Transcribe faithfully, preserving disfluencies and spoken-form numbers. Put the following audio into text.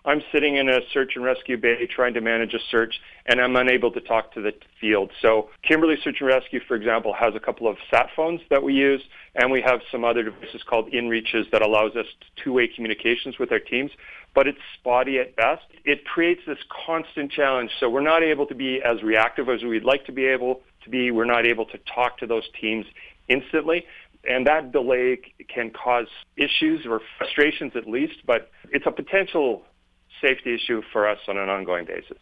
I'm sitting in a search and rescue bay trying to manage a search, and I'm unable to talk to the field. So Kimberley Search and Rescue, for example, has a couple of sat phones that we use, and we have some other devices called InReaches that allows us two-way communications with our teams, but it's spotty at best. It creates this constant challenge, so we're not able to be as reactive as we'd like to be able to be. We're not able to talk to those teams instantly, and that delay can cause issues or frustrations at least, but it's a potential safety issue for us on an ongoing basis.